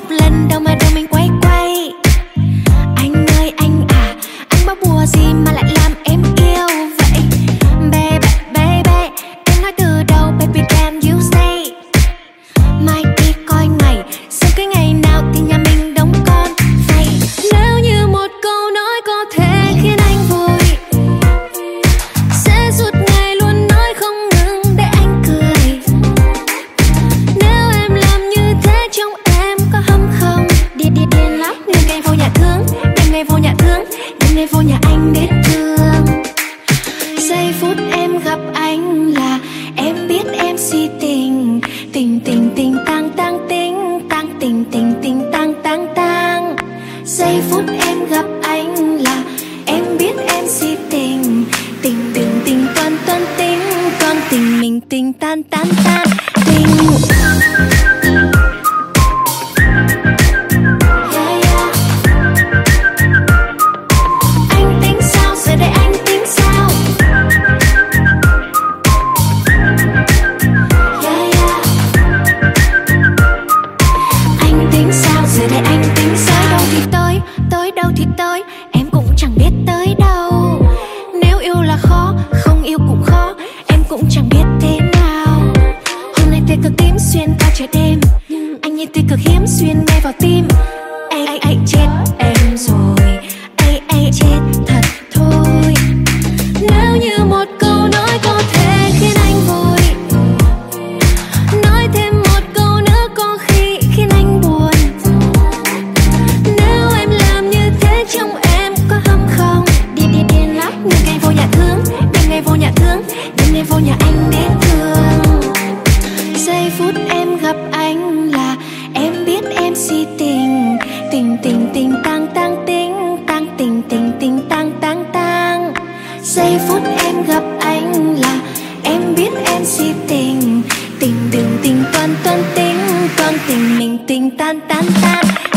lần đâu mình quay quay. Anh ơi anh à, anh báo bùa gì mà lại làm em yêu vậy? Baby, baby, em nói từ đầu, baby can you say? Mai đi coi ngày, xem cái ngày nào thì nhà mình đóng con vậy. Nếu như một câu nói có thể khiến anh vui, sẽ suốt ngày luôn nói không ngừng để anh cười. Nếu em làm như thế trong em có hâm không? Điên lắm, đêm ngày vô nhà thương, đêm ngày vô nhà thương, đêm ngày vô nhà anh đến thương. Giây phút em gặp anh là em biết em si tình, tình tình tình tang tang tình, tang tình tình tình tang tang tang. Giây phút em gặp anh là em biết em si tình, tình tình tình toan toan tình, toan tình mình tình tan tan tan tình. Anh tính sao giờ đây, anh tính sao? Anh tính sao giờ đây, anh tính sao? Tới đâu thì tới, em cũng chẳng biết tới đâu. Nếu yêu là khó, không yêu cũng khó, em cũng chẳng biết thế nào. Hôm nay tia cực tím xuyên qua trời đêm, anh như tia cực hiếm xuyên ngay vào tim. Ai chết em rồi, ai chết thật thôi. Nếu như một câu nói có thể khiến anh vui, nói thêm một câu nữa có khi khiến anh buồn. Nếu em làm như thế trong em có hâm không? Điên lắm, đêm ngày vô nhà thương, đêm ngày vô nhà thương, đêm ngày vô nhà anh đến thương. Giây phút em gặp anh là em biết em si tình, tình tình tình tang tang tình, tang tình tình tình tang tang tang. Giây phút em gặp anh là em biết em si tình, tình đừng tình toan toan tình, toan tình mình tình tan tan tan.